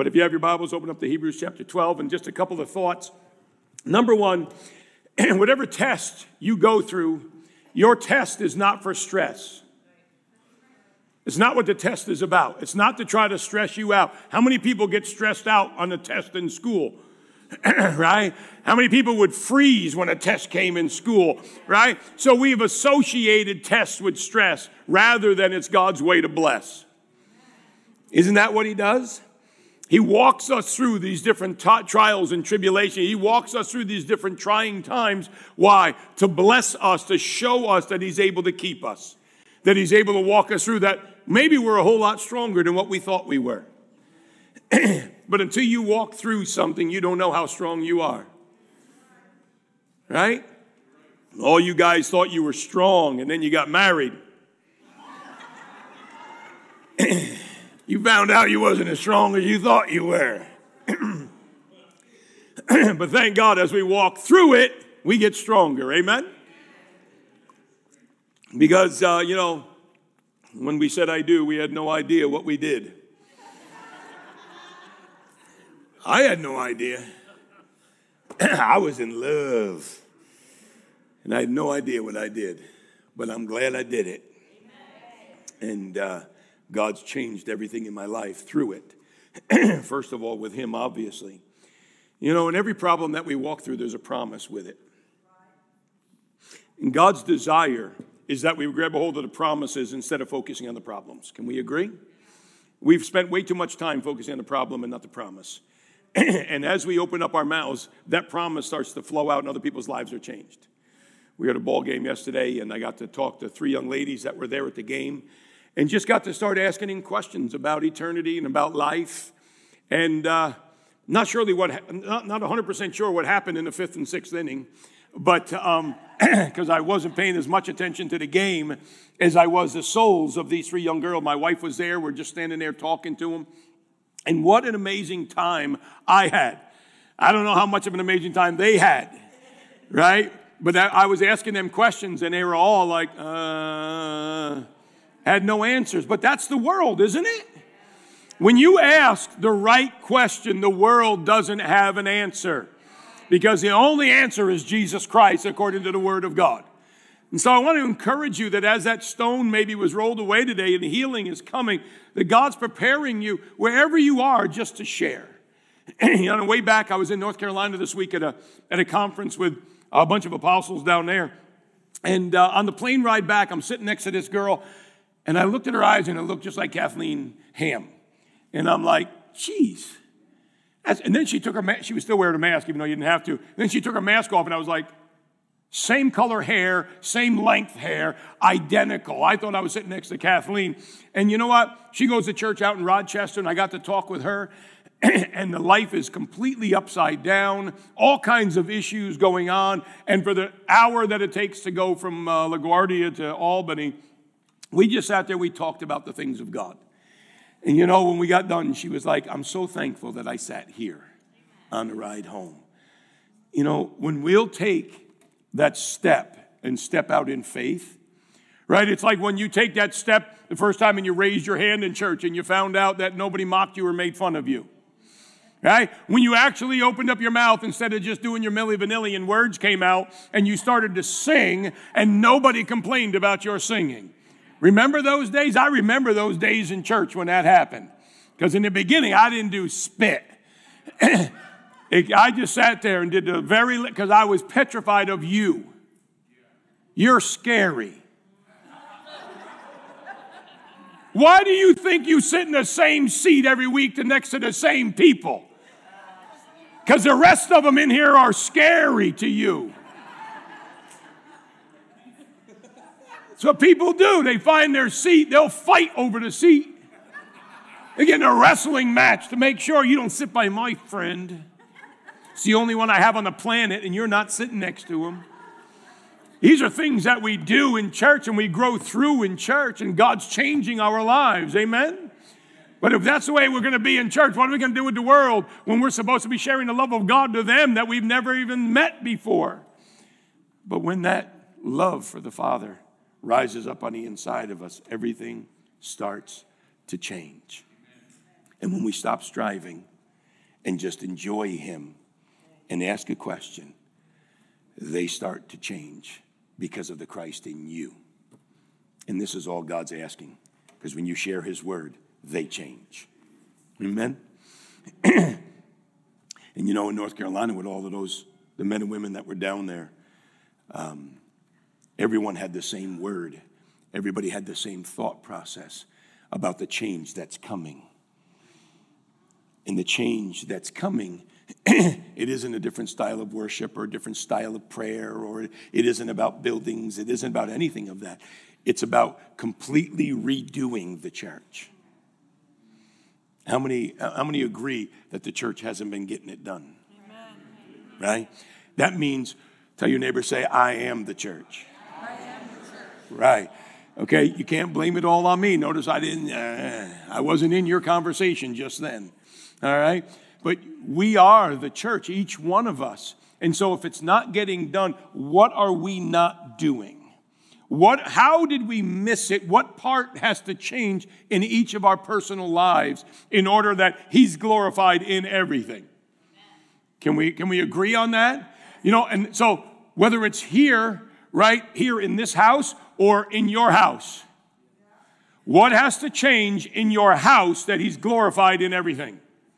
But if you have your Bibles, open up to Hebrews chapter 12, and just a couple of thoughts. Number one, whatever test you go through, your test is not for stress. It's not what the test is about. It's not to try to stress you out. How many people get stressed out on a test in school? Right? How many people would freeze when a test came in school? Right? So we've associated tests with stress rather than it's God's way to bless. Isn't that what he does? He walks us through these different trials and tribulations. He walks us through these different trying times. Why? To bless us, to show us that he's able to keep us. That he's able to walk us through that. Maybe we're a whole lot stronger than what we thought we were. But until you walk through something, you don't know how strong you are. Right? All you guys thought you were strong, and then you got married. You found out you wasn't as strong as you thought you were. But thank God, as we walk through it, we get stronger. Amen? Because, when we said I do, we had no idea what we did. I had no idea. I was in love. And I had no idea what I did. But I'm glad I did it. And God's changed everything in my life through it. First of all, with him, obviously. In every problem that we walk through, there's a promise with it. And God's desire is that we grab a hold of the promises instead of focusing on the problems. Can we agree? We've spent way too much time focusing on the problem and not the promise. And as we open up our mouths, that promise starts to flow out and other people's lives are changed. We had a ball game yesterday, and I got to talk to 3 young ladies that were there at the game and just got to start asking them questions about eternity and about life. And not 100% sure what happened in the 5th and 6th inning, but because I wasn't paying as much attention to the game as I was the souls of these 3 young girls. My wife was there. We're just standing there talking to them. And what an amazing time I had. I don't know how much of an amazing time they had, right? But I was asking them questions, and they were all like, had no answers. But that's the world, isn't it? When you ask the right question, the world doesn't have an answer. Because the only answer is Jesus Christ, according to the Word of God. And so I want to encourage you that as that stone maybe was rolled away today and healing is coming, that God's preparing you wherever you are just to share. On the way back, I was in North Carolina this week at a conference with a bunch of apostles down there. And on the plane ride back, I'm sitting next to this girl, and I looked at her eyes, and it looked just like Kathleen Ham. And I'm like, geez. And then she took her she was still wearing a mask, even though you didn't have to. Then she took her mask off, and I was like, same color hair, same length hair, identical. I thought I was sitting next to Kathleen. And you know what? She goes to church out in Rochester, and I got to talk with her. And the life is completely upside down, all kinds of issues going on. And for the hour that it takes to go from LaGuardia to Albany, we just sat there, we talked about the things of God. And when we got done, she was like, I'm so thankful that I sat here on the ride home. When we'll take that step and step out in faith, right? It's like when you take that step the first time and you raised your hand in church and you found out that nobody mocked you or made fun of you. Right? When you actually opened up your mouth instead of just doing your Milli Vanilli and words came out and you started to sing and nobody complained about your singing. Remember those days? I remember those days in church when that happened. Because in the beginning, I didn't do spit. I just sat there and did because I was petrified of you. You're scary. Why do you think you sit in the same seat every week next to the same people? Because the rest of them in here are scary to you. That's what people do. They find their seat. They'll fight over the seat. They get in a wrestling match to make sure you don't sit by my friend. It's the only one I have on the planet, and you're not sitting next to him. These are things that we do in church, and we grow through in church, and God's changing our lives. Amen? But if that's the way we're going to be in church, what are we going to do with the world when we're supposed to be sharing the love of God to them that we've never even met before? But when that love for the Father rises up on the inside of us, everything starts to change. And when we stop striving and just enjoy him and ask a question, they start to change because of the Christ in you. And this is all God's asking, because when you share his word, they change. Amen? And you know, in North Carolina, with all of those, the men and women that were down there, everyone had the same word. Everybody had the same thought process about the change that's coming. And the change that's coming, it isn't a different style of worship or a different style of prayer, or it isn't about buildings. It isn't about anything of that. It's about completely redoing the church. How many agree that the church hasn't been getting it done? Amen. Right? That means, tell your neighbor, say, I am the church. I am the church. Right. Okay, you can't blame it all on me. Notice I wasn't in your conversation just then. All right? But we are the church, each one of us. And so if it's not getting done, what are we not doing? How did we miss it? What part has to change in each of our personal lives in order that he's glorified in everything? Can we agree on that? You know, and so whether it's here, right here in this house or in your house, what has to change in your house that he's glorified in everything?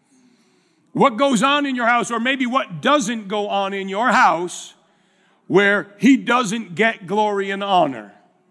What goes on in your house, or maybe what doesn't go on in your house where he doesn't get glory and honor?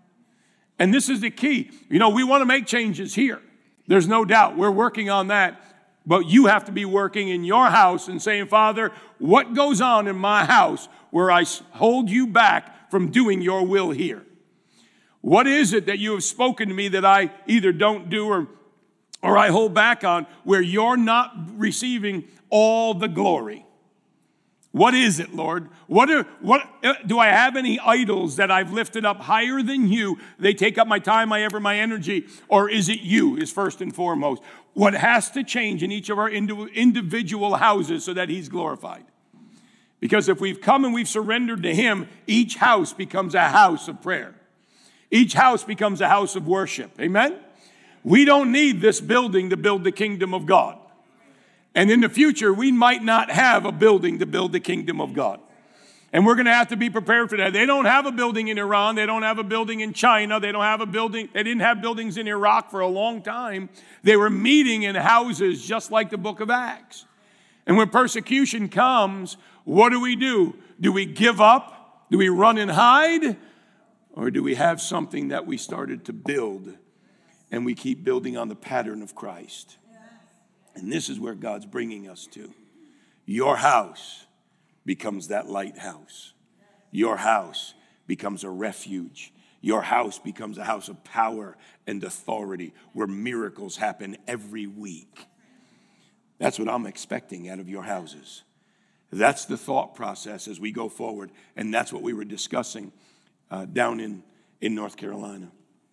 And this is the key. You know, we want to make changes here. There's no doubt. We're working on that. But you have to be working in your house and saying, Father, what goes on in my house where I hold you back from doing your will here? What is it that you have spoken to me that I either don't do or I hold back on where you're not receiving all the glory? What is it, Lord? What do I have any idols that I've lifted up higher than you? They take up my time, my energy, or is it you is first and foremost? What has to change in each of our individual houses so that he's glorified? Because if we've come and we've surrendered to him, each house becomes a house of prayer. Each house becomes a house of worship. Amen? We don't need this building to build the kingdom of God. And in the future, we might not have a building to build the kingdom of God. And we're going to have to be prepared for that. They don't have a building in Iran. They don't have a building in China. They don't have a building. They didn't have buildings in Iraq for a long time. They were meeting in houses just like the book of Acts. And when persecution comes, what do? Do we give up? Do we run and hide? Or do we have something that we started to build and we keep building on the pattern of Christ? And this is where God's bringing us to. Your house becomes that lighthouse. Your house becomes a refuge. Your house becomes a house of power and authority where miracles happen every week. That's what I'm expecting out of your houses. That's the thought process as we go forward. And that's what we were discussing down in North Carolina.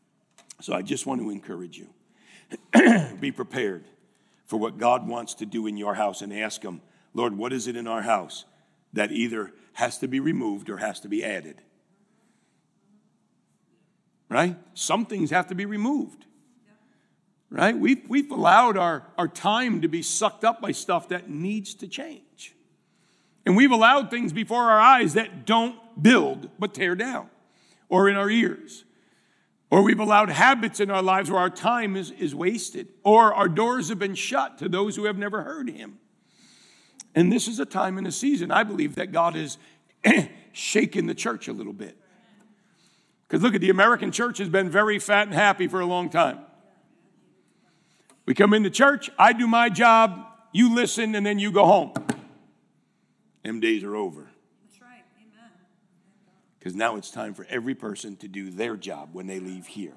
So I just want to encourage you. Be prepared for what God wants to do in your house, and ask him, Lord, what is it in our house that either has to be removed or has to be added? Right? Some things have to be removed. Right? We've allowed our time to be sucked up by stuff that needs to change. And we've allowed things before our eyes that don't build but tear down, or in our ears. Or we've allowed habits in our lives where our time is wasted. Or our doors have been shut to those who have never heard him. And this is a time and a season, I believe, that God is shaking the church a little bit. Because look, the American church has been very fat and happy for a long time. We come into church, I do my job, you listen, and then you go home. Them days are over. Because now it's time for every person to do their job when they leave here.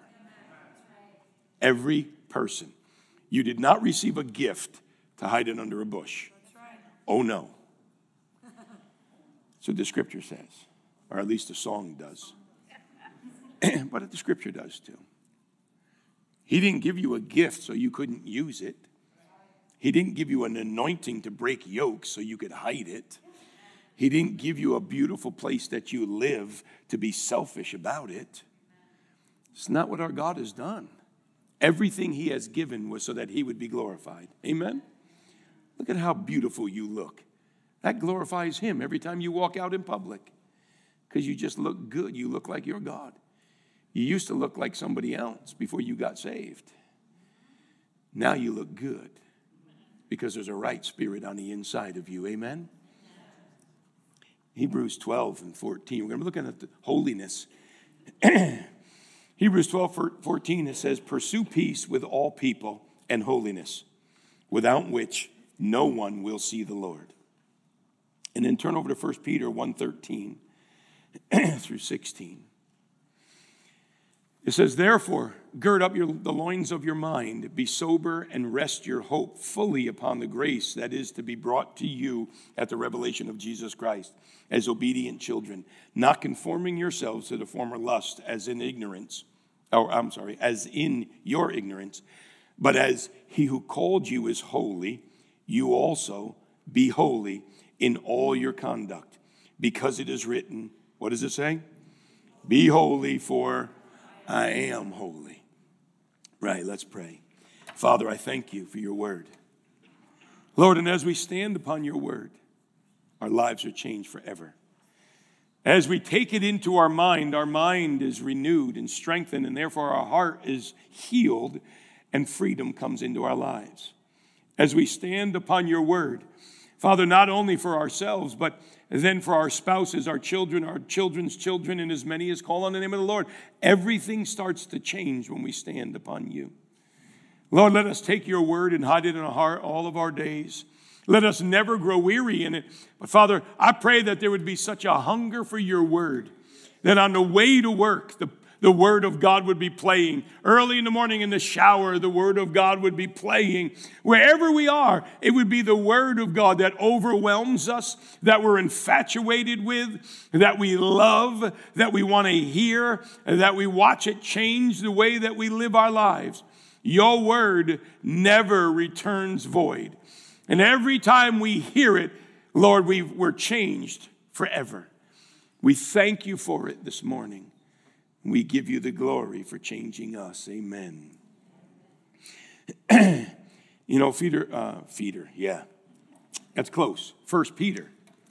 Every person. You did not receive a gift to hide it under a bush. Oh, no. That's what the scripture says. Or at least the song does. But the scripture does too. He didn't give you a gift so you couldn't use it. He didn't give you an anointing to break yokes so you could hide it. He didn't give you a beautiful place that you live to be selfish about it. It's not what our God has done. Everything he has given was so that he would be glorified. Amen? Look at how beautiful you look. That glorifies him every time you walk out in public because you just look good. You look like your God. You used to look like somebody else before you got saved. Now you look good because there's a right spirit on the inside of you. Amen? Hebrews 12 and 14. We're going to be looking at the holiness. Hebrews 12:14, it says, pursue peace with all people and holiness, without which no one will see the Lord. And then turn over to 1 Peter 1:13 through 16. It says, therefore, gird up the loins of your mind, be sober, and rest your hope fully upon the grace that is to be brought to you at the revelation of Jesus Christ, as obedient children, not conforming yourselves to the former lust as in your ignorance, but as he who called you is holy, you also be holy in all your conduct, because it is written, what does it say? Be holy, for I am holy. Right, let's pray. Father, I thank you for your word. Lord, and as we stand upon your word, our lives are changed forever. As we take it into our mind is renewed and strengthened, and therefore our heart is healed and freedom comes into our lives. As we stand upon your word, Father, not only for ourselves, but then for our spouses, our children, our children's children, and as many as call on the name of the Lord, everything starts to change when we stand upon you. Lord, let us take your word and hide it in our heart all of our days. Let us never grow weary in it. But Father, I pray that there would be such a hunger for your word, that on the way to work, the word of God would be playing. Early in the morning in the shower, the word of God would be playing. Wherever we are, it would be the word of God that overwhelms us, that we're infatuated with, that we love, that we want to hear, and that we watch it change the way that we live our lives. Your word never returns void. And every time we hear it, Lord, we're changed forever. We thank you for it this morning. We give you the glory for changing us. Amen. You know, Peter, yeah. That's close. 1 Peter.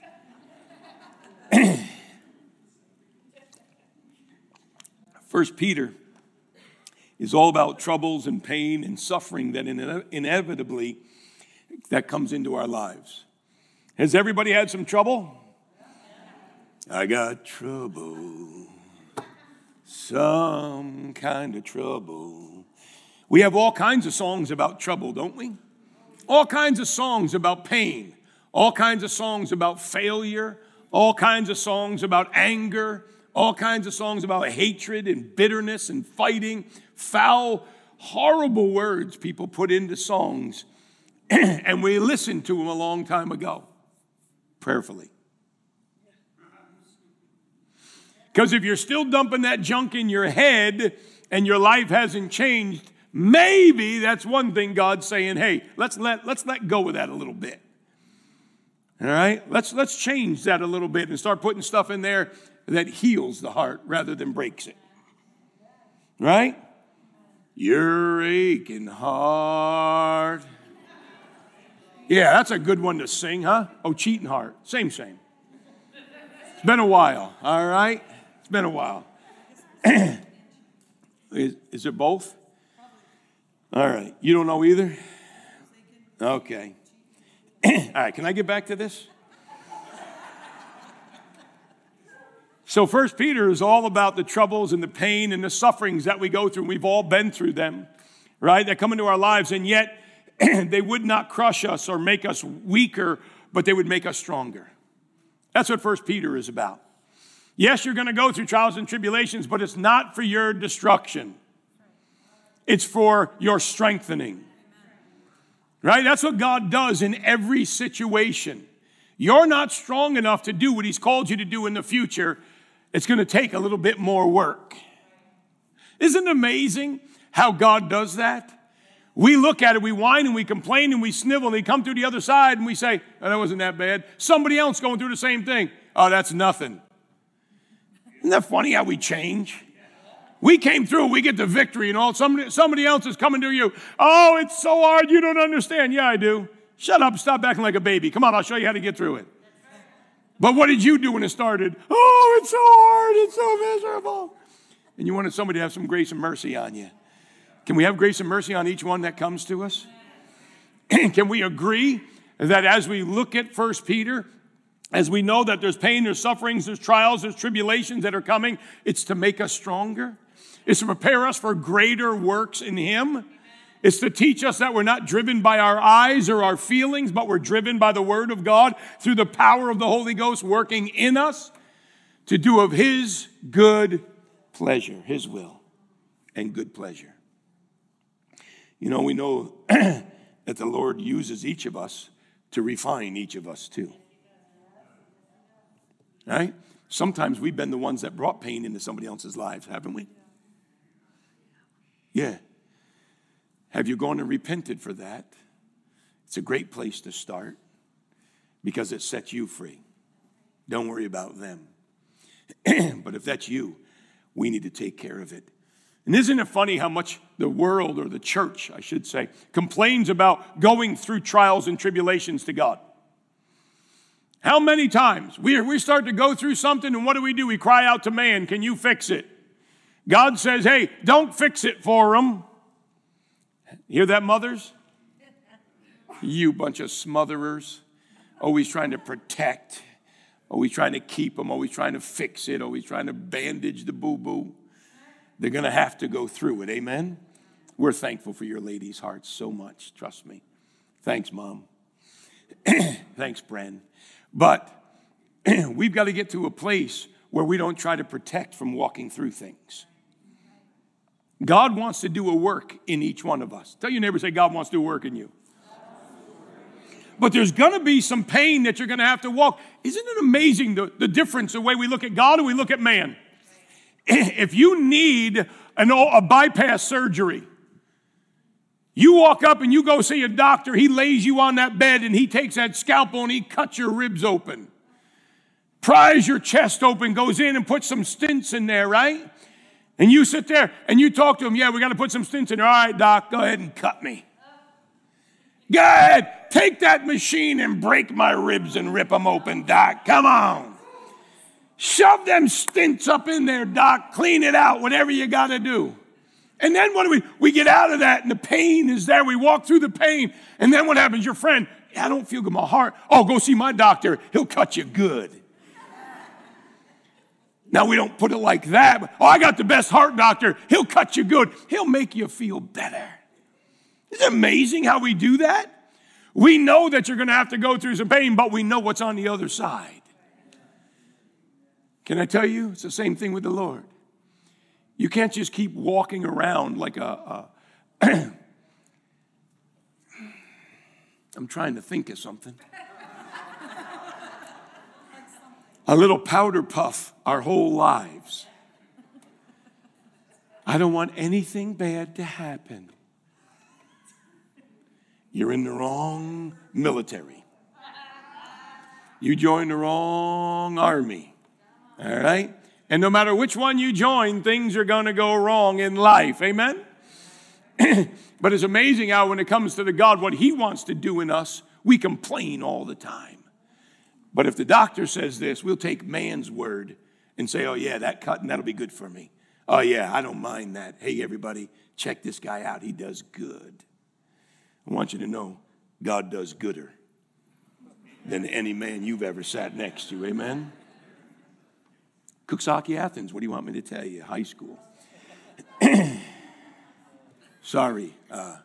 1 Peter is all about troubles and pain and suffering that inevitably that comes into our lives. Has everybody had some trouble? I got trouble. Some kind of trouble. We have all kinds of songs about trouble, don't we? All kinds of songs about pain. All kinds of songs about failure. All kinds of songs about anger. All kinds of songs about hatred and bitterness and fighting. Foul, horrible words people put into songs. And we listened to them a long time ago, prayerfully. Because if you're still dumping that junk in your head and your life hasn't changed, maybe that's one thing God's saying, hey, let's let go of that a little bit. All right? Let's change that a little bit and start putting stuff in there that heals the heart rather than breaks it. Right? Your aching heart. Yeah, that's a good one to sing, huh? Oh, cheating heart. Same. It's been a while, all right? It's been a while. Is it both? All right. You don't know either? Okay. All right, can I get back to this? So 1 Peter is all about the troubles and the pain and the sufferings that we go through. We've all been through them, right? That come into our lives, and yet they would not crush us or make us weaker, but they would make us stronger. That's what 1 Peter is about. Yes, you're going to go through trials and tribulations, but it's not for your destruction. It's for your strengthening. Right? That's what God does in every situation. You're not strong enough to do what he's called you to do in the future. It's going to take a little bit more work. Isn't it amazing how God does that? We look at it, we whine and we complain and we snivel, and they come through the other side and we say, oh, that wasn't that bad. Somebody else going through the same thing. Oh, that's nothing. Isn't that funny how we change? We came through, we get the victory, and all somebody else is coming to you. Oh, it's so hard, you don't understand. Yeah, I do. Shut up, stop acting like a baby. Come on, I'll show you how to get through it. But what did you do when it started? Oh, it's so hard, it's so miserable. And you wanted somebody to have some grace and mercy on you. Can we have grace and mercy on each one that comes to us? Can we agree that as we look at 1 Peter, as we know that there's pain, there's sufferings, there's trials, there's tribulations that are coming, it's to make us stronger. It's to prepare us for greater works in Him. It's to teach us that we're not driven by our eyes or our feelings, but we're driven by the Word of God through the power of the Holy Ghost working in us to do of His good pleasure, His will and good pleasure. You know, we know that the Lord uses each of us to refine each of us too. Right? Sometimes we've been the ones that brought pain into somebody else's lives, haven't we? Yeah. Have you gone and repented for that? It's a great place to start because it sets you free. Don't worry about them. But if that's you, we need to take care of it. And isn't it funny how much the world, or the church, I should say, complains about going through trials and tribulations to God? How many times we start to go through something, and what do? We cry out to man, can you fix it? God says, hey, don't fix it for them. Hear that, mothers? You bunch of smotherers, always trying to protect, always trying to keep them, always trying to fix it, always trying to bandage the boo-boo. They're going to have to go through it, amen? We're thankful for your ladies' hearts so much, trust me. Thanks, Mom. Thanks, Bren. But we've got to get to a place where we don't try to protect from walking through things. God wants to do a work in each one of us. Tell your neighbor, say, God wants to do a work in you. But there's going to be some pain that you're going to have to walk. Isn't it amazing the difference, the way we look at God and we look at man? If you need a bypass surgery, you walk up and you go see a doctor, he lays you on that bed and he takes that scalpel and he cuts your ribs open, pries your chest open, goes in and puts some stents in there, right? And you sit there and you talk to him, yeah, we got to put some stents in there. All right, doc, go ahead and cut me. Go ahead, take that machine and break my ribs and rip them open, doc. Come on. Shove them stents up in there, doc. Clean it out, whatever you got to do. And then what do we get out of that and the pain is there. We walk through the pain. And then what happens? Your friend, I don't feel good, my heart. Oh, go see my doctor. He'll cut you good. Now, we don't put it like that. But, oh, I got the best heart doctor. He'll cut you good. He'll make you feel better. Isn't it amazing how we do that? We know that you're going to have to go through some pain, but we know what's on the other side. Can I tell you? It's the same thing with the Lord. You can't just keep walking around like I'm trying to think of something. A little powder puff our whole lives. I don't want anything bad to happen. You're in the wrong military. You joined the wrong army. All right? And no matter which one you join, things are going to go wrong in life. Amen? But it's amazing how when it comes to the God, what He wants to do in us, we complain all the time. But if the doctor says this, we'll take man's word and say, oh, yeah, that cut, and that'll be good for me. Oh, yeah, I don't mind that. Hey, everybody, check this guy out. He does good. I want you to know God does gooder than any man you've ever sat next to. Amen? Cooksaki, Athens, what do you want me to tell you? High school. Sorry.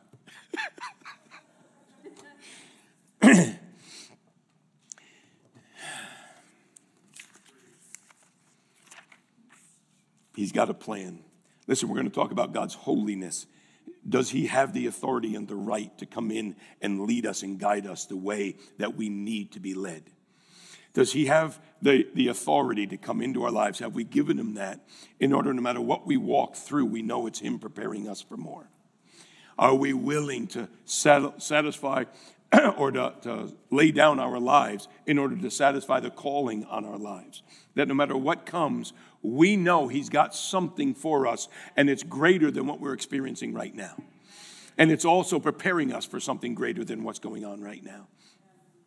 He's got a plan. Listen, we're going to talk about God's holiness. Does He have the authority and the right to come in and lead us and guide us the way that we need to be led? Does He have the authority to come into our lives? Have we given Him that in order, no matter what we walk through, we know it's Him preparing us for more? Are we willing to satisfy or to lay down our lives in order to satisfy the calling on our lives? That no matter what comes, we know He's got something for us, and it's greater than what we're experiencing right now. And it's also preparing us for something greater than what's going on right now.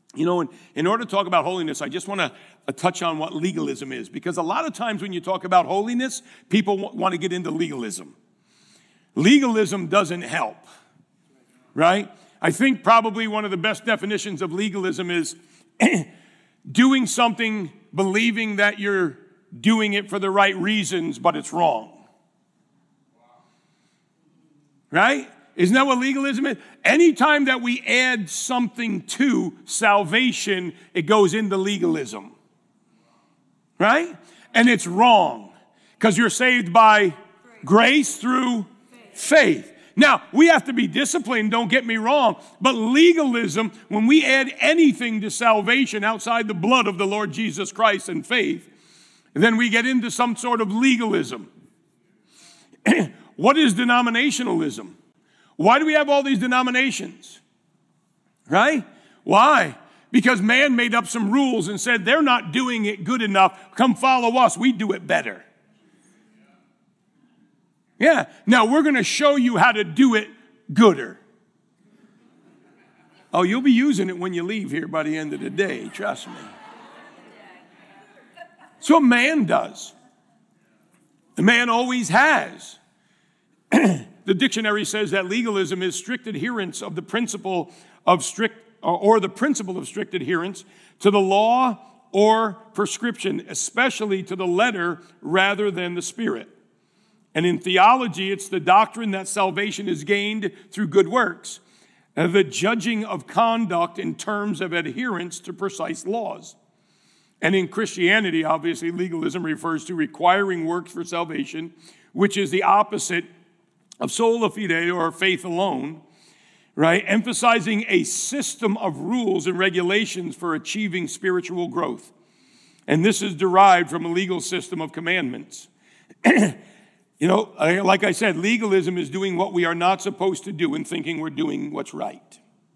You know, in order to talk about holiness, I just want to touch on what legalism is, because a lot of times when you talk about holiness, people want to get into legalism. Legalism doesn't help, right? I think probably one of the best definitions of legalism is doing something, believing that you're doing it for the right reasons, but it's wrong. Right? Isn't that what legalism is? Anytime that we add something to salvation, it goes into legalism. Right? And it's wrong, because you're saved by grace through faith. Now, we have to be disciplined, don't get me wrong, but legalism, when we add anything to salvation outside the blood of the Lord Jesus Christ and faith, then we get into some sort of legalism. What is denominationalism? Why do we have all these denominations? Right? Why? Because man made up some rules and said, they're not doing it good enough. Come follow us. We do it better. Yeah. Now we're going to show you how to do it gooder. Oh, you'll be using it when you leave here by the end of the day. Trust me. That's what man does. The man always has. The dictionary says that legalism is strict adherence of the principle of strict adherence to the law or prescription, especially to the letter rather than the spirit. And in theology, it's the doctrine that salvation is gained through good works, the judging of conduct in terms of adherence to precise laws. And in Christianity, obviously, legalism refers to requiring works for salvation, which is the opposite of sola fide, or faith alone, right? Emphasizing a system of rules and regulations for achieving spiritual growth. And this is derived from a legal system of commandments. You know, like I said, legalism is doing what we are not supposed to do and thinking we're doing what's right.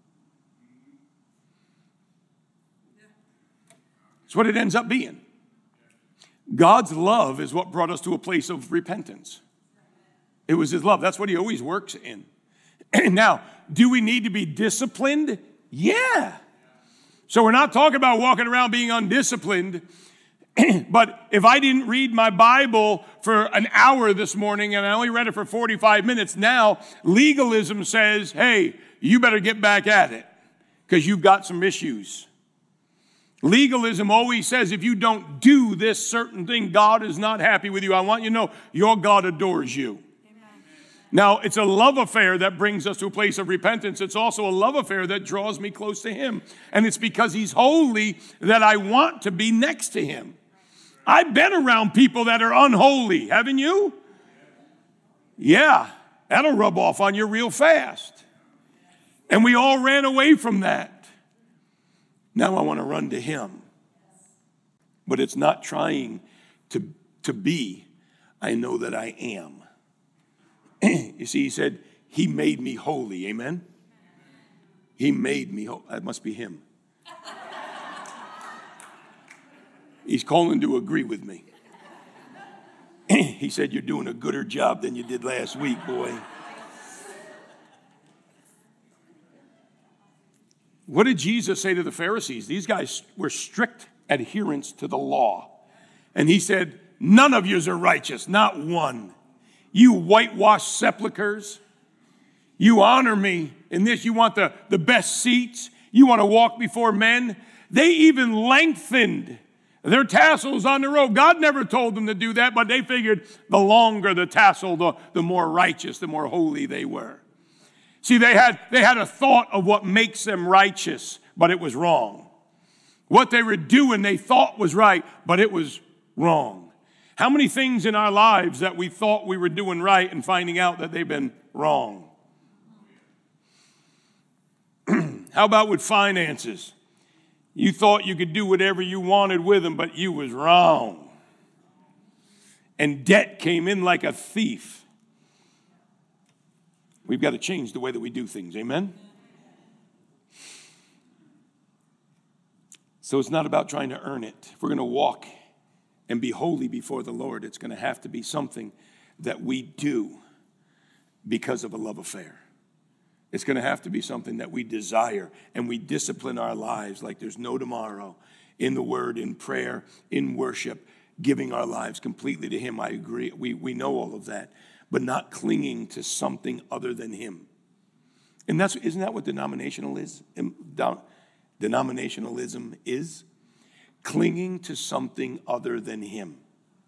That's what it ends up being. God's love is what brought us to a place of repentance. It was his love. That's what he always works in. Now, do we need to be disciplined? Yeah. So we're not talking about walking around being undisciplined. But if I didn't read my Bible for an hour this morning and I only read it for 45 minutes, now legalism says, hey, you better get back at it because you've got some issues. Legalism always says if you don't do this certain thing, God is not happy with you. I want you to know your God adores you. Now, it's a love affair that brings us to a place of repentance. It's also a love affair that draws me close to him. And it's because he's holy that I want to be next to him. I've been around people that are unholy, haven't you? Yeah, that'll rub off on you real fast. And we all ran away from that. Now I want to run to him. But it's not trying to be. I know that I am. You see, he said, he made me holy. Amen? He made me holy. That must be him. He's calling to agree with me. He said, you're doing a gooder job than you did last week, boy. What did Jesus say to the Pharisees? These guys were strict adherents to the law. And he said, none of yous are righteous, not one. You whitewashed sepulchres. You honor me in this. You want the best seats. You want to walk before men. They even lengthened their tassels on the robe. God never told them to do that, but they figured the longer the tassel, the more righteous, the more holy they were. See, they had a thought of what makes them righteous, but it was wrong. What they were doing, they thought was right, but it was wrong. How many things in our lives that we thought we were doing right and finding out that they've been wrong? How about with finances? You thought you could do whatever you wanted with them, but you was wrong. And debt came in like a thief. We've got to change the way that we do things. Amen? So it's not about trying to earn it. If we're going to walk and be holy before the Lord, it's going to have to be something that we do because of a love affair. It's going to have to be something that we desire, and we discipline our lives like there's no tomorrow in the word, in prayer, in worship, giving our lives completely to him. I agree. We know all of that, but not clinging to something other than him. And isn't that what denominationalism is? Clinging to something other than him.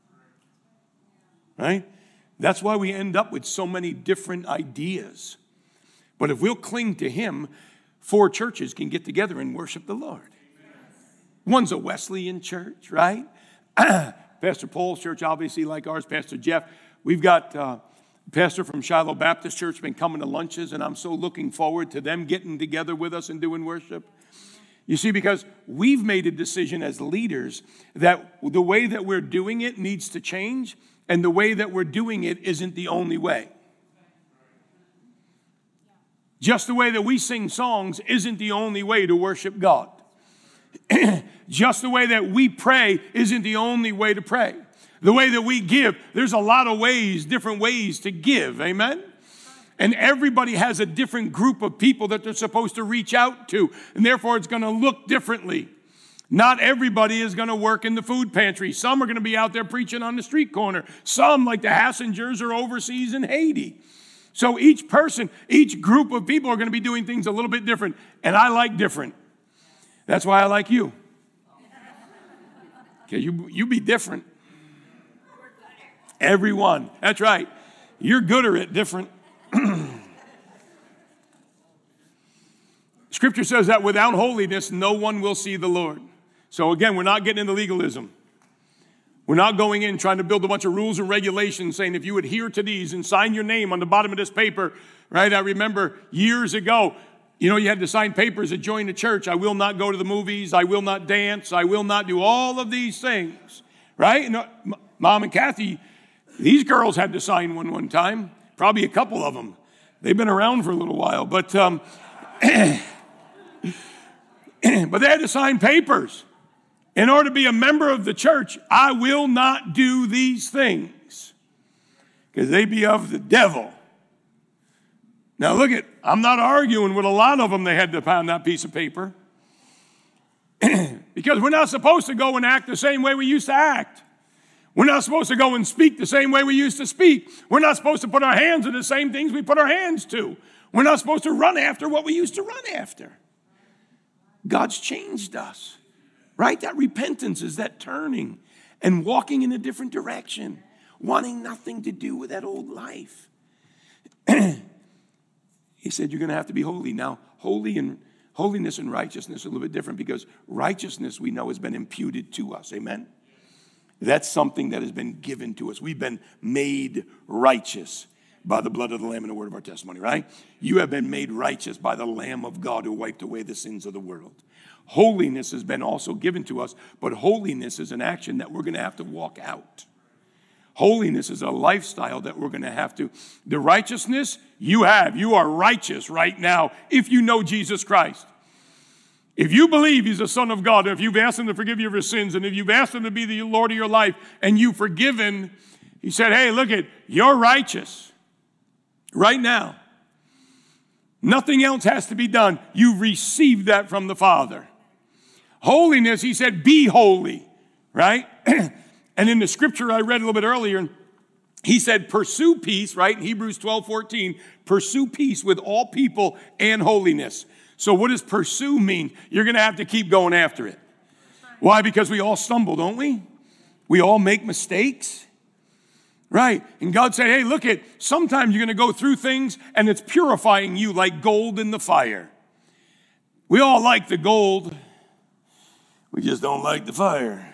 Right? That's why we end up with so many different ideas. But if we'll cling to him, 4 churches can get together and worship the Lord. One's a Wesleyan church, right? Pastor Paul's church, obviously, like ours, Pastor Jeff. We've got a pastor from Shiloh Baptist Church been coming to lunches, and I'm so looking forward to them getting together with us and doing worship. You see, because we've made a decision as leaders that the way that we're doing it needs to change, and the way that we're doing it isn't the only way. Just the way that we sing songs isn't the only way to worship God. Just the way that we pray isn't the only way to pray. The way that we give, there's a lot of ways, different ways to give, amen? And everybody has a different group of people that they're supposed to reach out to, and therefore it's going to look differently. Not everybody is going to work in the food pantry. Some are going to be out there preaching on the street corner. Some, like the Hassingers, are overseas in Haiti. So each person, each group of people are going to be doing things a little bit different, and I like different. That's why I like you. Because you be different. Everyone. That's right. You're gooder at different. Scripture says that without holiness, no one will see the Lord. So again, we're not getting into legalism. We're not going in trying to build a bunch of rules and regulations saying if you adhere to these and sign your name on the bottom of this paper, right? I remember years ago, you had to sign papers to join the church. I will not go to the movies. I will not dance. I will not do all of these things, right? Mom and Kathy, these girls had to sign one time, probably a couple of them. They've been around for a little while, but but they had to sign papers. In order to be a member of the church, I will not do these things because they be of the devil. Now look I'm not arguing with a lot of them. They had to pound that piece of paper because we're not supposed to go and act the same way we used to act. We're not supposed to go and speak the same way we used to speak. We're not supposed to put our hands to the same things we put our hands to. We're not supposed to run after what we used to run after. God's changed us. Right? That repentance is that turning and walking in a different direction, wanting nothing to do with that old life. He said, you're going to have to be holy. Now, holiness and righteousness are a little bit different because righteousness we know has been imputed to us. Amen? That's something that has been given to us. We've been made righteous by the blood of the Lamb and the word of our testimony, right? You have been made righteous by the Lamb of God who wiped away the sins of the world. Holiness has been also given to us, but holiness is an action that we're going to have to walk out. Holiness is a lifestyle that we're going to have to. The righteousness you are righteous right now if you know Jesus Christ. If you believe he's the Son of God, if you've asked him to forgive you of your sins, and if you've asked him to be the Lord of your life, and you've forgiven, he said, hey, look you're righteous right now. Nothing else has to be done. You received that from the Father. Holiness, he said, be holy, right? And in the scripture I read a little bit earlier, he said, pursue peace, right? In Hebrews 12:14, pursue peace with all people and holiness. So what does pursue mean? You're going to have to keep going after it. Why? Because we all stumble, don't we? We all make mistakes, right? And God said, hey, sometimes you're going to go through things and it's purifying you like gold in the fire. We all like the gold. We just don't like the fire.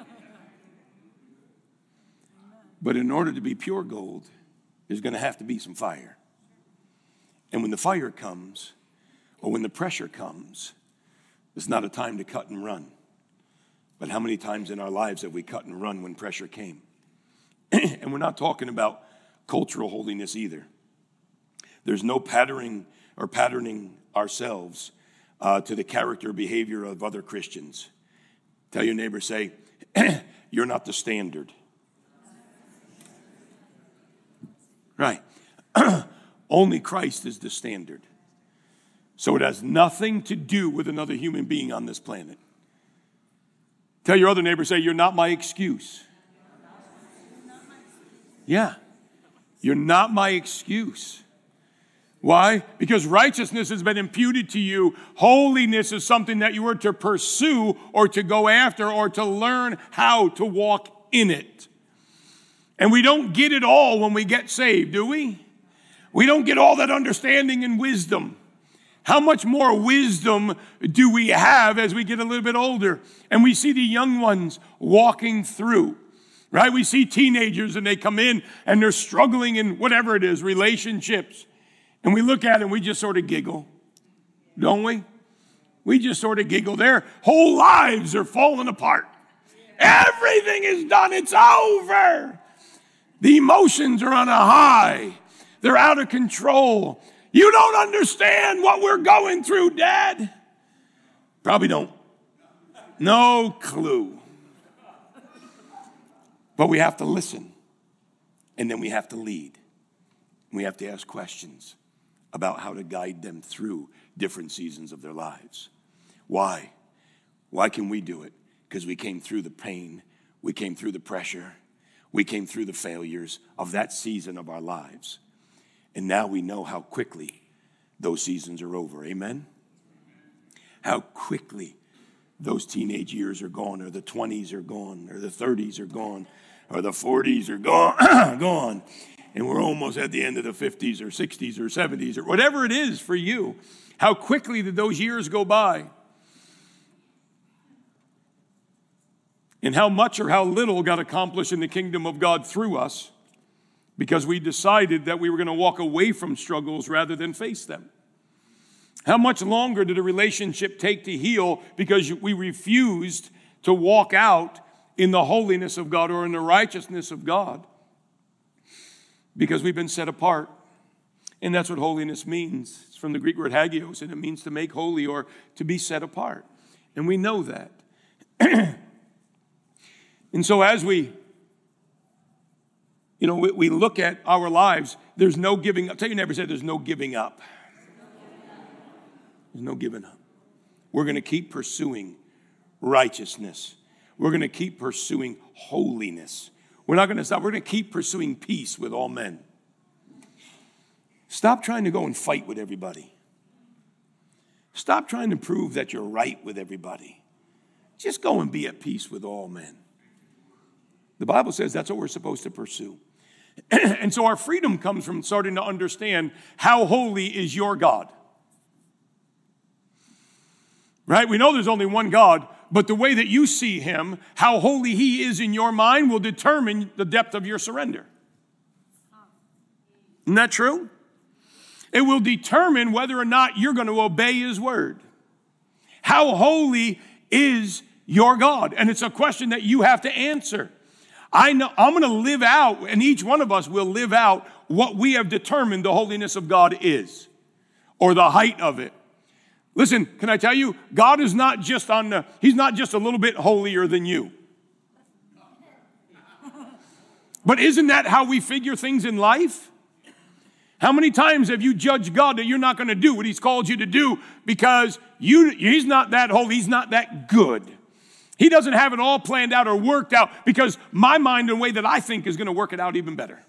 But in order to be pure gold, there's going to have to be some fire. And when the fire comes, or when the pressure comes, it's not a time to cut and run. But how many times in our lives have we cut and run when pressure came? And we're not talking about cultural holiness either. There's no patterning ourselves to the character or behavior of other Christians. Tell your neighbor, say, you're not the standard. Right. Only Christ is the standard. So it has nothing to do with another human being on this planet. Tell your other neighbor, say, you're not my excuse. Yeah, you're not my excuse. Why? Because righteousness has been imputed to you. Holiness is something that you are to pursue or to go after or to learn how to walk in it. And we don't get it all when we get saved, do we? We don't get all that understanding and wisdom. How much more wisdom do we have as we get a little bit older and we see the young ones walking through, right? We see teenagers and they come in and they're struggling in whatever it is, relationships. And we look at it and we just sort of giggle, don't we? We just sort of giggle. Their whole lives are falling apart. Everything is done. It's over. The emotions are on a high. They're out of control. You don't understand what we're going through, Dad. Probably don't. No clue. But we have to listen. And then we have to lead. We have to ask questions about how to guide them through different seasons of their lives. Why? Why can we do it? Because we came through the pain. We came through the pressure. We came through the failures of that season of our lives. And now we know how quickly those seasons are over. Amen? How quickly those teenage years are gone, or the 20s are gone, or the 30s are gone, or the 40s are gone. And we're almost at the end of the 50s or 60s or 70s or whatever it is for you. How quickly did those years go by? And how much or how little got accomplished in the kingdom of God through us because we decided that we were going to walk away from struggles rather than face them. How much longer did a relationship take to heal because we refused to walk out in the holiness of God or in the righteousness of God? Because we've been set apart. And that's what holiness means. It's from the Greek word hagios, and it means to make holy or to be set apart. And we know that. And so as we look at our lives, there's no giving up. Tell your neighbor, say, there's no giving up. There's no giving up. We're going to keep pursuing righteousness. We're going to keep pursuing holiness. We're not going to stop. We're going to keep pursuing peace with all men. Stop trying to go and fight with everybody. Stop trying to prove that you're right with everybody. Just go and be at peace with all men. The Bible says that's what we're supposed to pursue. And so our freedom comes from starting to understand how holy is your God. Right? We know there's only one God, but the way that you see him, how holy he is in your mind, will determine the depth of your surrender. Isn't that true? It will determine whether or not you're going to obey his word. How holy is your God? And it's a question that you have to answer. I know I'm going to live out, and each one of us will live out what we have determined the holiness of God is, or the height of it. Listen, can I tell you, God is not just he's not just a little bit holier than you. But isn't that how we figure things in life? How many times have you judged God that you're not going to do what he's called you to do because he's not that holy, he's not that good. He doesn't have it all planned out or worked out because my mind and way that I think is going to work it out even better.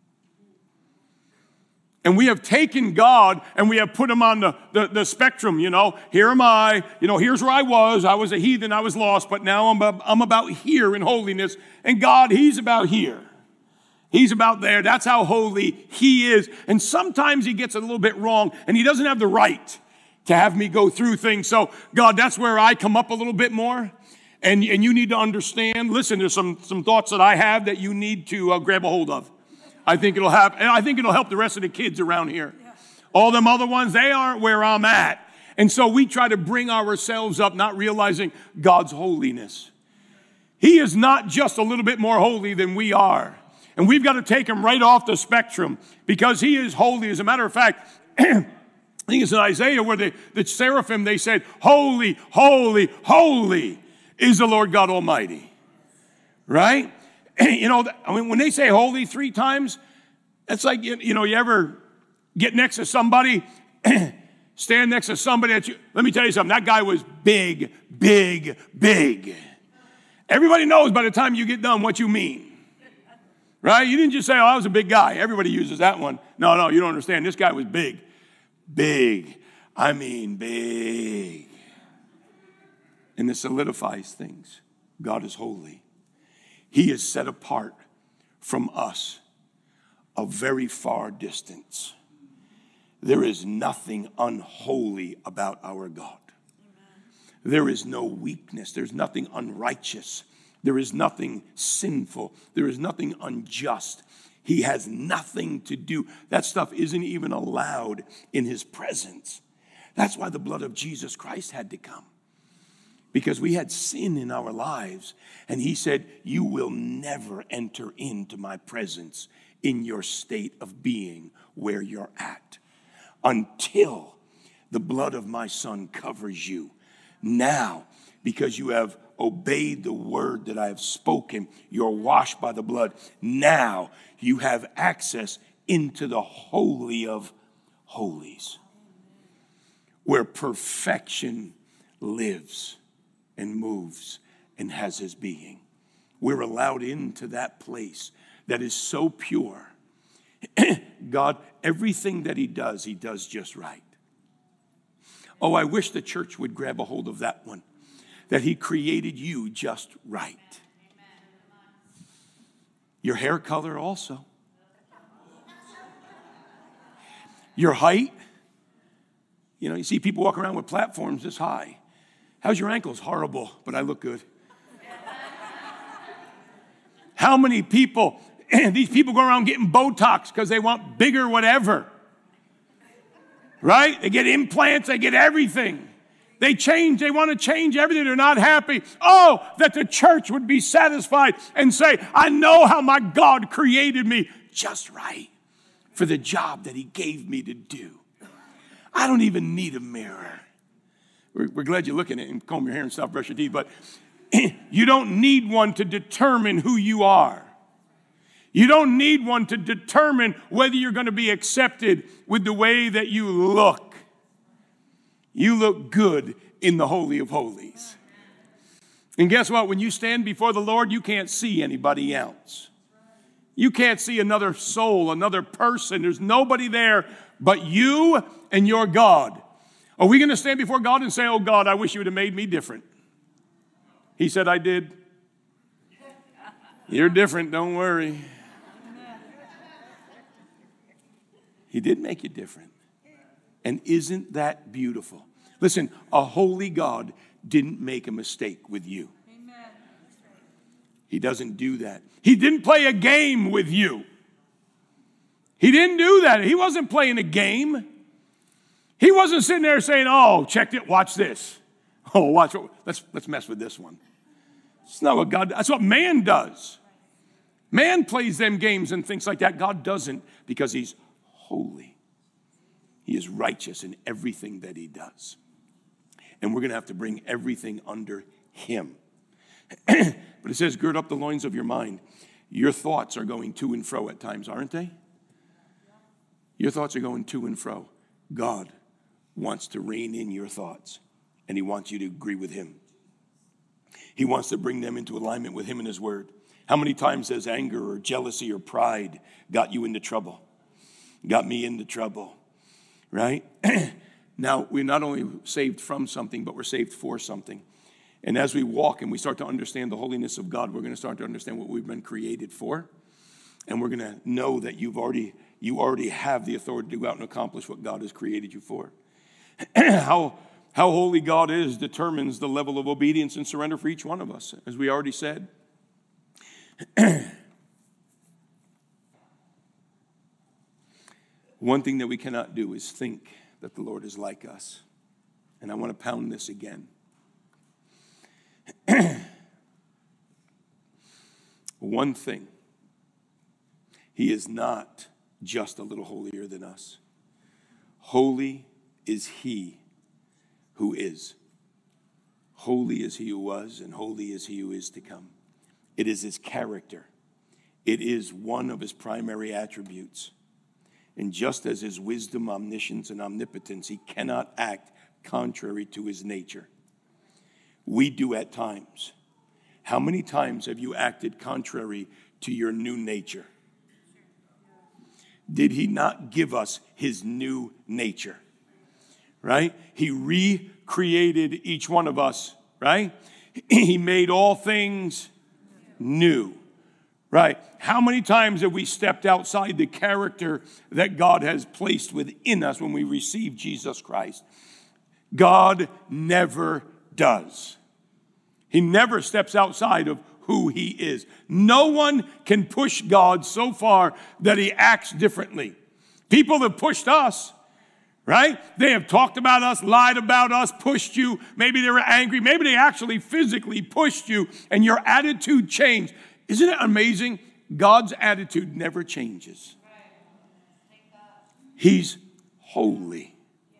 And we have taken God and we have put him on the spectrum, Here am I, here's where I was a heathen, I was lost, but now I'm about here in holiness. And God, he's about here. He's about there. That's how holy he is. And sometimes he gets it a little bit wrong and he doesn't have the right to have me go through things. So God, that's where I come up a little bit more. And you need to understand, listen, there's some thoughts that I have that you need to grab a hold of. I think it'll help the rest of the kids around here. All them other ones, they aren't where I'm at. And so we try to bring ourselves up, not realizing God's holiness. He is not just a little bit more holy than we are. And we've got to take him right off the spectrum because he is holy. As a matter of fact, I think it's in Isaiah where the seraphim, they said, holy, holy, holy is the Lord God Almighty. Right? When they say holy 3 times, it's like, you ever get next to somebody stand next to somebody that you, let me tell you something, that guy was big, big, big. Everybody knows by the time you get done what you mean. Right? You didn't just say, oh, I was a big guy. Everybody uses that one. No, you don't understand. This guy was big. Big. I mean big. And this solidifies things. God is holy. He is set apart from us a very far distance. There is nothing unholy about our God. There is no weakness. There's nothing unrighteous. There is nothing sinful. There is nothing unjust. He has nothing to do. That stuff isn't even allowed in his presence. That's why the blood of Jesus Christ had to come. Because we had sin in our lives. And he said, you will never enter into my presence in your state of being where you're at until the blood of my son covers you. Now, because you have obeyed the word that I have spoken, you're washed by the blood. Now you have access into the Holy of Holies, where perfection lives and moves and has his being. We're allowed into that place that is so pure. God, everything that he does just right. Oh, I wish the church would grab a hold of that one, that he created you just right. Your hair color also. Your height. You know, you see people walk around with platforms this high. How's your ankles? Horrible, but I look good. How many people, these people go around getting Botox because they want bigger whatever. Right? They get implants, they get everything. They want to change everything. They're not happy. Oh, that the church would be satisfied and say, I know how my God created me just right for the job that he gave me to do. I don't even need a mirror. We're glad you look at it and comb your hair and stuff, brush your teeth, but you don't need one to determine who you are. You don't need one to determine whether you're going to be accepted with the way that you look. You look good in the Holy of Holies. And guess what? When you stand before the Lord, you can't see anybody else. You can't see another soul, another person. There's nobody there but you and your God. Are we going to stand before God and say, oh God, I wish you would have made me different? He said, I did. You're different, don't worry. He did make you different. And isn't that beautiful? Listen, a holy God didn't make a mistake with you. He doesn't do that. He didn't play a game with you. He didn't do that. He wasn't playing a game. He wasn't sitting there saying, oh, check it, watch this. Oh, watch, let's mess with this one. It's not what God, that's what man does. Man plays them games and things like that. God doesn't, because he's holy. He is righteous in everything that he does. And we're going to have to bring everything under him. But it says, gird up the loins of your mind. Your thoughts are going to and fro at times, aren't they? Your thoughts are going to and fro. God wants to rein in your thoughts, and he wants you to agree with him. He wants to bring them into alignment with him and his word. How many times has anger or jealousy or pride got you into trouble? Got me into trouble, right? Now, we're not only saved from something, but we're saved for something. And as we walk and we start to understand the holiness of God, we're going to start to understand what we've been created for. And we're going to know that you already have the authority to go out and accomplish what God has created you for. How holy God is determines the level of obedience and surrender for each one of us, as we already said. One thing that we cannot do is think that the Lord is like us. And I want to pound this again. One thing, he is not just a little holier than us. Holy is he who is. Holy is he who was, and holy is he who is to come. It is his character. It is one of his primary attributes. And just as his wisdom, omniscience, and omnipotence, he cannot act contrary to his nature. We do at times. How many times have you acted contrary to your new nature? Did he not give us his new nature? Right? He recreated each one of us, right? He made all things new. Right? How many times have we stepped outside the character that God has placed within us when we receive Jesus Christ? God never does. He never steps outside of who he is. No one can push God so far that he acts differently. People have pushed us, right? They have talked about us, lied about us, pushed you. Maybe they were angry. Maybe they actually physically pushed you and your attitude changed. Isn't it amazing? God's attitude never changes. He's holy.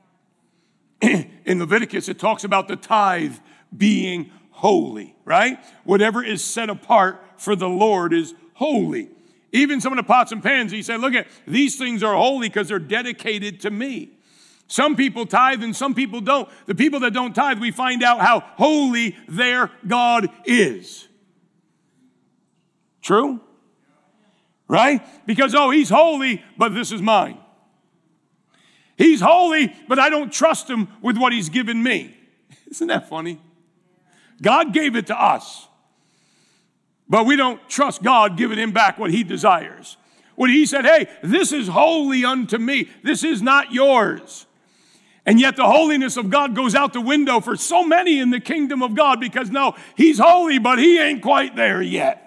In Leviticus, it talks about the tithe being holy, right? Whatever is set apart for the Lord is holy. Even some of the pots and pans, he said, look at, these things are holy because they're dedicated to me. Some people tithe and some people don't. The people that don't tithe, we find out how holy their God is. True? Right? Because, oh, he's holy, but this is mine. He's holy, but I don't trust him with what he's given me. Isn't that funny? God gave it to us, but we don't trust God giving him back what he desires. When he said, hey, this is holy unto me. This is not yours. And yet the holiness of God goes out the window for so many in the kingdom of God because, no, he's holy, but he ain't quite there yet.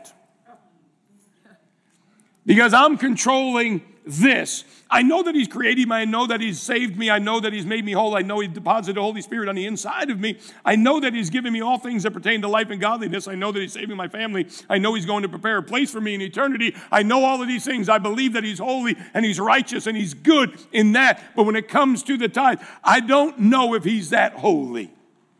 Because I'm controlling this. I know that he's created me. I know that he's saved me. I know that he's made me whole. I know he deposited the Holy Spirit on the inside of me. I know that he's given me all things that pertain to life and godliness. I know that he's saving my family. I know he's going to prepare a place for me in eternity. I know all of these things. I believe that he's holy and he's righteous and he's good in that. But when it comes to the tithe, I don't know if he's that holy.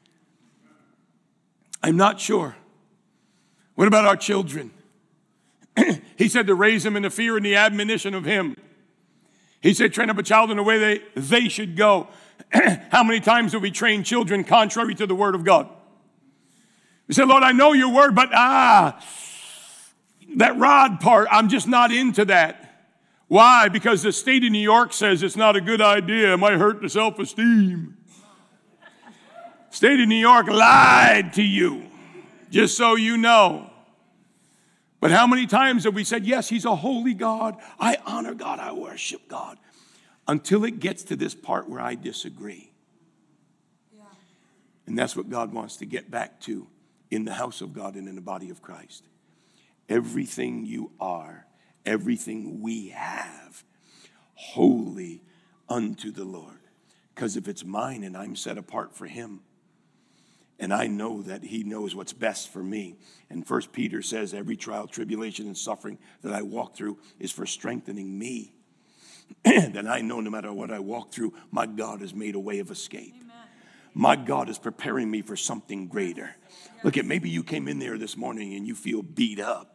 I'm not sure. What about our children? He said to raise them in the fear and the admonition of him. He said, train up a child in the way they should go. How many times have we trained children contrary to the word of God? We said, Lord, I know your word, but that rod part, I'm just not into that. Why? Because the state of New York says it's not a good idea. It might hurt the self-esteem. State of New York lied to you, just so you know. But how many times have we said, yes, he's a holy God. I honor God. I worship God. Until it gets to this part where I disagree. Yeah. And that's what God wants to get back to in the house of God and in the body of Christ. Everything you are, everything we have, holy unto the Lord. Because if it's mine and I'm set apart for him, and I know that he knows what's best for me. And 1 Peter says every trial, tribulation, and suffering that I walk through is for strengthening me. Then I know no matter what I walk through, my God has made a way of escape. Amen. My God is preparing me for something greater. Yes. Look at, maybe you came in there this morning and you feel beat up.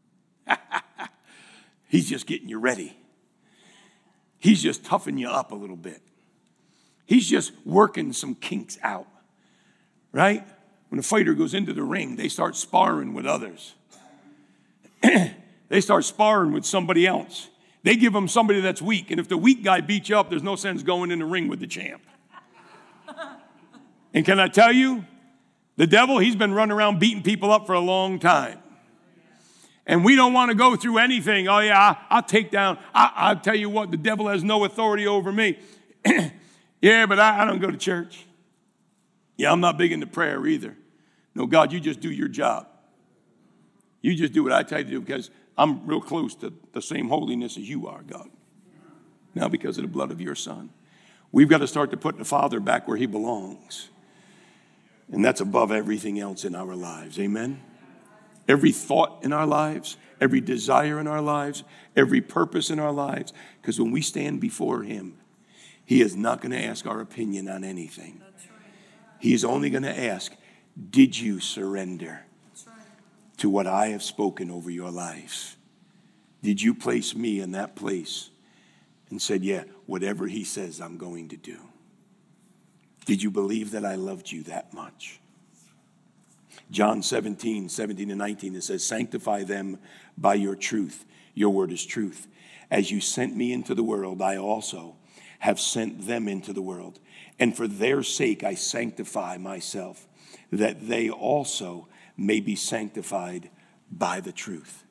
He's just getting you ready. He's just toughing you up a little bit. He's just working some kinks out. Right? When a fighter goes into the ring, they start sparring with others. They start sparring with somebody else. They give them somebody that's weak. And if the weak guy beats you up, there's no sense going in the ring with the champ. And can I tell you, the devil, he's been running around beating people up for a long time. And we don't want to go through anything. Oh, yeah, I'll take down. I'll tell you what, the devil has no authority over me. Yeah, but I don't go to church. Yeah, I'm not big into prayer either. No, God, you just do your job. You just do what I tell you to do because I'm real close to the same holiness as you are, God. Now because of the blood of your son. We've got to start to put the Father back where he belongs. And that's above everything else in our lives. Amen? Every thought in our lives, every desire in our lives, every purpose in our lives. Because when we stand before him, he is not going to ask our opinion on anything. He is only going to ask, did you surrender to what I have spoken over your life? Did you place me in that place? and said, yeah, whatever he says, I'm going to do. Did you believe that I loved you that much? John 17:17-19, it says, sanctify them by your truth. Your word is truth. As you sent me into the world, I also have sent them into the world. And for their sake, I sanctify myself, that they also may be sanctified by the truth.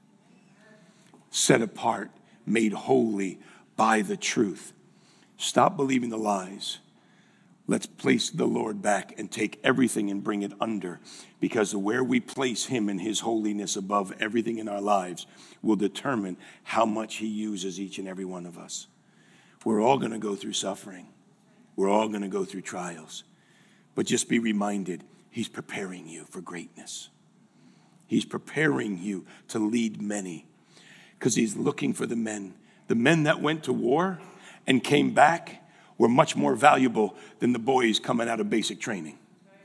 Set apart, made holy by the truth. Stop believing the lies. Let's place the Lord back and take everything and bring it under, because where we place him and his holiness above everything in our lives will determine how much he uses each and every one of us. We're all going to go through suffering. We're all going to go through trials. But just be reminded, he's preparing you for greatness. He's preparing you to lead many, because he's looking for the men. The men that went to war and came back were much more valuable than the boys coming out of basic training.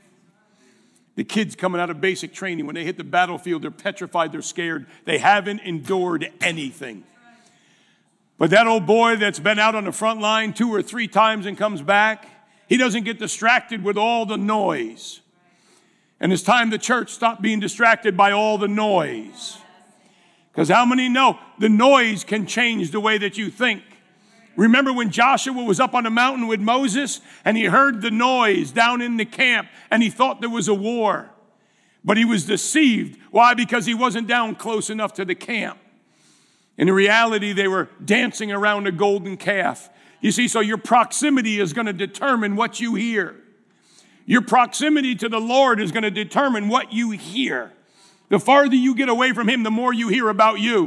The kids coming out of basic training, when they hit the battlefield, they're petrified, they're scared. They haven't endured anything. But that old boy that's been out on the front line 2 or 3 times and comes back, he doesn't get distracted with all the noise. And it's time the church stopped being distracted by all the noise. Because how many know the noise can change the way that you think? Remember when Joshua was up on the mountain with Moses and he heard the noise down in the camp and he thought there was a war. But he was deceived. Why? Because he wasn't down close enough to the camp. In reality, they were dancing around a golden calf. You see, so your proximity is going to determine what you hear. Your proximity to the Lord is going to determine what you hear. The farther you get away from him, the more you hear about you.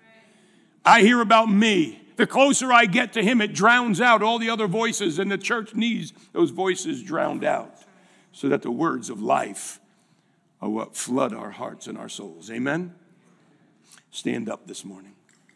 I hear about me. The closer I get to him, it drowns out all the other voices, and the church needs those voices drowned out so that the words of life are what flood our hearts and our souls. Amen? Stand up this morning.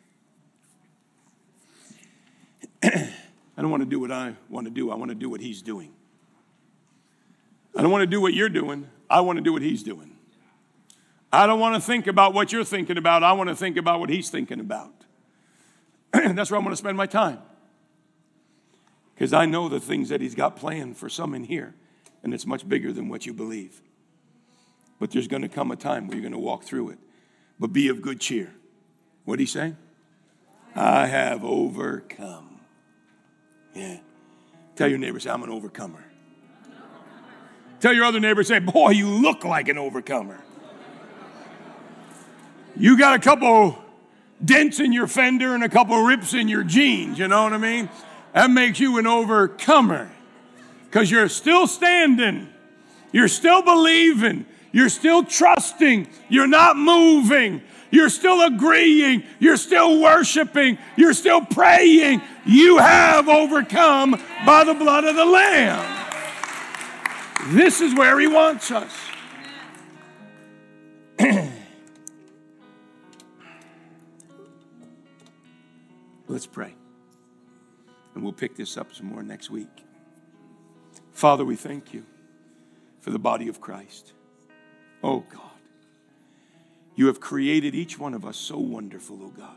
I don't want to do what I want to do. I want to do what he's doing. I don't want to do what you're doing. I want to do what he's doing. I don't want to think about what you're thinking about. I want to think about what he's thinking about. That's where I'm going to spend my time. Because I know the things that he's got planned for some in here. And it's much bigger than what you believe. But there's going to come a time where you're going to walk through it. But be of good cheer. What did he say? I have overcome. Yeah. Tell your neighbor, say, I'm an overcomer. Tell your other neighbor, say, boy, you look like an overcomer. You got a couple dents in your fender and a couple rips in your jeans, you know what I mean? That makes you an overcomer, because you're still standing. You're still believing. You're still trusting. You're not moving. You're still agreeing. You're still worshiping. You're still praying. You have overcome by the blood of the Lamb. This is where he wants us. Let's pray. And we'll pick this up some more next week. Father, we thank you for the body of Christ. Oh God, you have created each one of us so wonderful, oh God.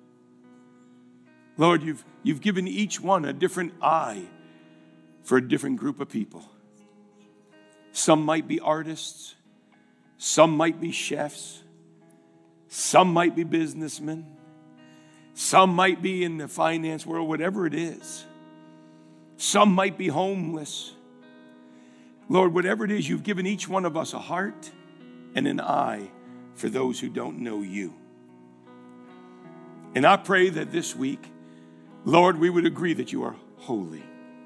Lord, you've given each one a different eye for a different group of people. Some might be artists. Some might be chefs. Some might be businessmen. Some might be in the finance world, whatever it is. Some might be homeless. Lord, whatever it is, you've given each one of us a heart and an eye for those who don't know you. And I pray that this week, Lord, we would agree that you are holy.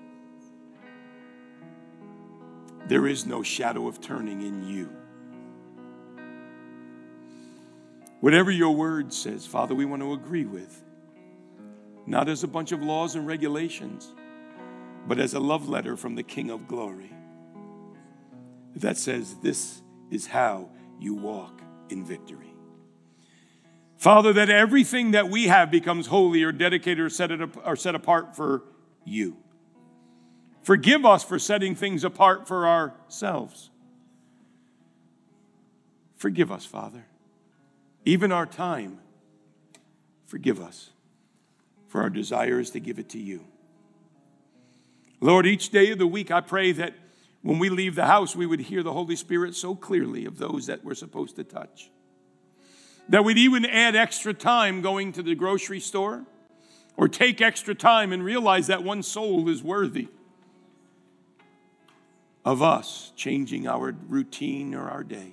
There is no shadow of turning in you. Whatever your word says, Father, we want to agree with. Not as a bunch of laws and regulations, but as a love letter from the King of Glory that says this is how you walk in victory. Father, that everything that we have becomes holy or dedicated or set apart for you. Forgive us for setting things apart for ourselves. Forgive us, Father. Even our time, forgive us for our desire is to give it to you. Lord, each day of the week, I pray that when we leave the house, we would hear the Holy Spirit so clearly of those that we're supposed to touch. That we'd even add extra time going to the grocery store or take extra time and realize that one soul is worthy of us changing our routine or our day.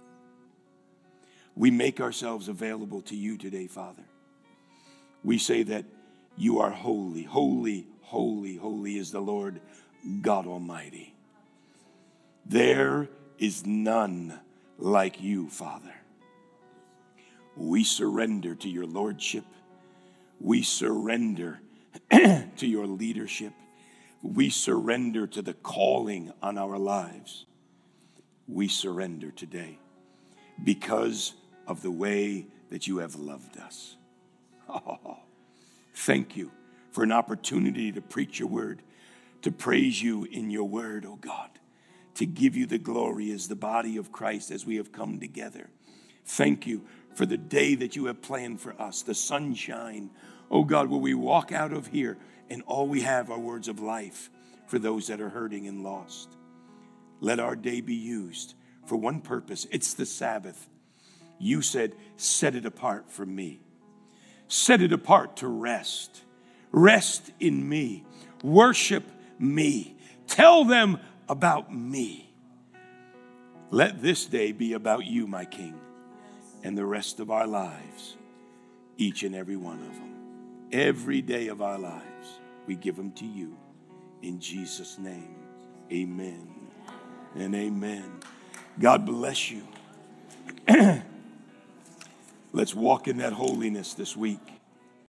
We make ourselves available to you today, Father. We say that you are holy, holy, holy, holy is the Lord God Almighty. There is none like you, Father. We surrender to your lordship. We surrender to your leadership. We surrender to the calling on our lives. We surrender today because of the way that you have loved us. Oh, thank you for an opportunity to preach your word, to praise you in your word, oh God, to give you the glory as the body of Christ as we have come together. Thank you for the day that you have planned for us, the sunshine, oh God, where we walk out of here and all we have are words of life for those that are hurting and lost. Let our day be used for one purpose. It's the Sabbath. You said, set it apart for me. Set it apart to rest. Rest in me. Worship me. Tell them about me. Let this day be about you, my King, and the rest of our lives, each and every one of them. Every day of our lives, we give them to you. In Jesus' name, amen and amen. God bless you. Let's walk in that holiness this week.